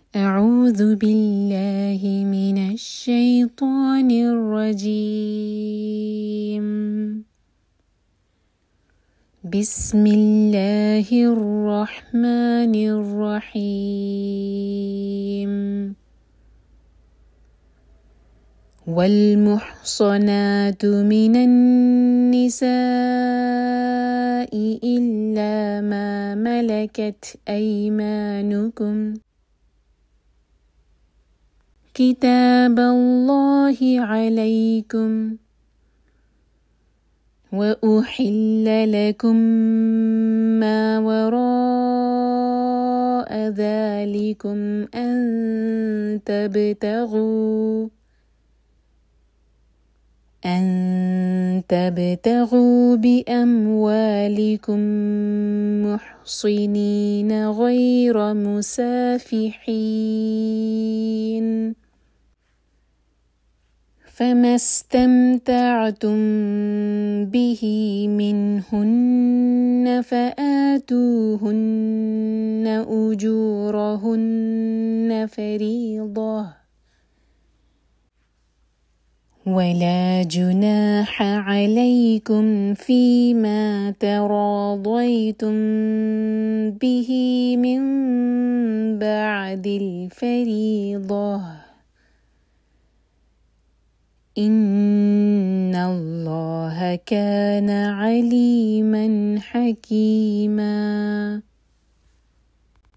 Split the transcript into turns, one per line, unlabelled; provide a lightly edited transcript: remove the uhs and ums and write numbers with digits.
أعوذ بالله من الشيطان الرجيم. بسم الله الرحمن الرحيم. والمحصنات من النساء إلا ما ملكت أيمانكم كتاب الله عليكم، وأحل لكم ما وراء ذلكم أن تبتغوا بأموالكم محصنين غير مسافحين، فما استمتعتم به منهن فآتوهن أجورهن فريضة، ولا جناح عليكم فيما تراضيتم به من بعد الفريضة، إن الله كان عليما حكيما.